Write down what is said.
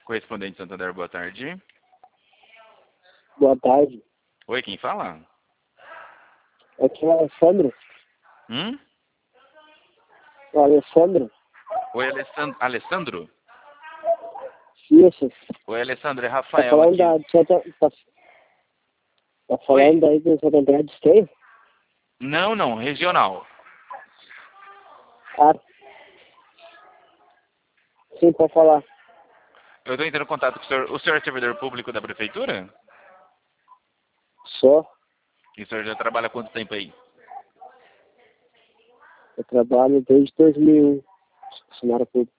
Correspondente Santander, boa tarde. Boa tarde. Oi, quem fala? Aqui é o Alessandro. O Alessandro. Oi, Alessandro? Isso. Oi, Alessandro, é Tá Rafael falando aqui. tá falando aí do Santo André de Esteio? Não, regional. Ah. Sim, pode falar. Eu estou entrando em contato com o senhor. O senhor é servidor público da prefeitura? Só. E o senhor já trabalha há quanto tempo aí? Eu trabalho desde 2001. Funcionário público.